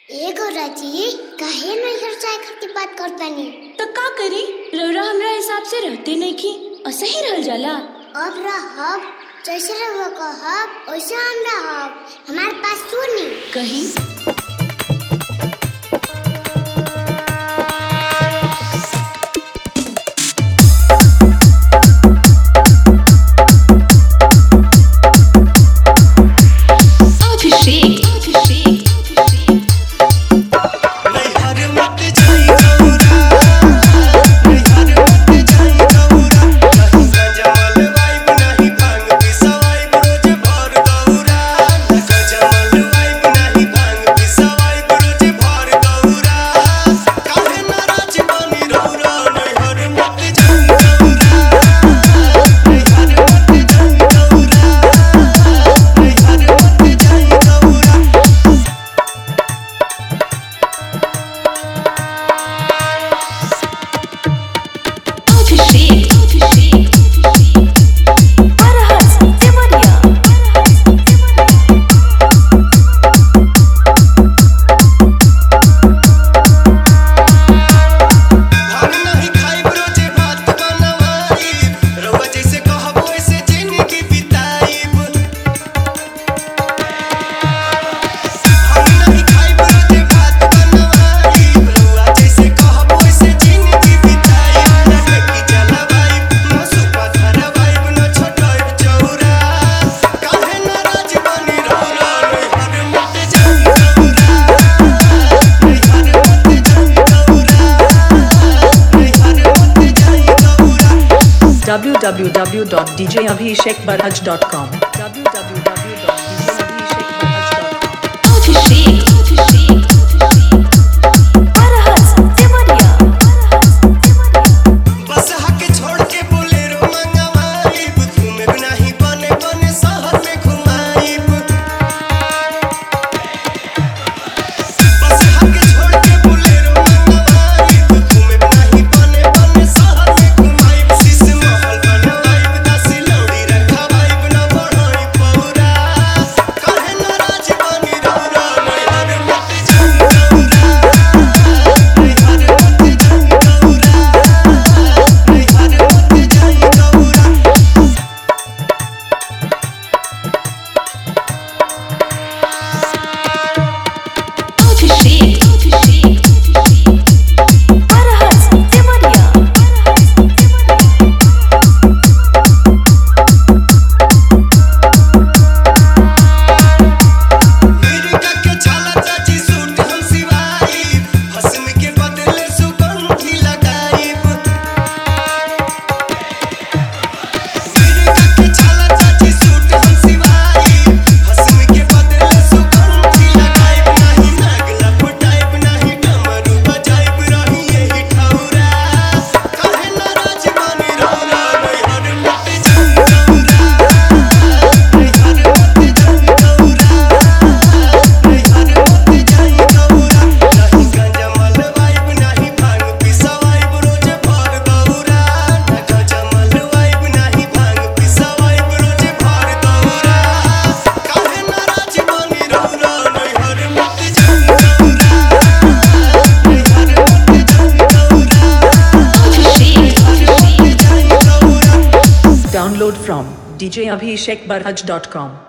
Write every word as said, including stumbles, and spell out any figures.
ए गौराजी काहे नैहर जाए खातिर बात करतानी? तो का करी, रौरा हमरा हिसाब से रहते नहीं की और सही रहल जाला। अब रहब जैसे रहुआ कहब वैसे हम रहब, हमारे पास सुनी कहीं w w w dot d j abhishek barhaj dot com w w w dot d j abhishek barhaj dot com Abhishek Download from d j abhishek barhaj dot com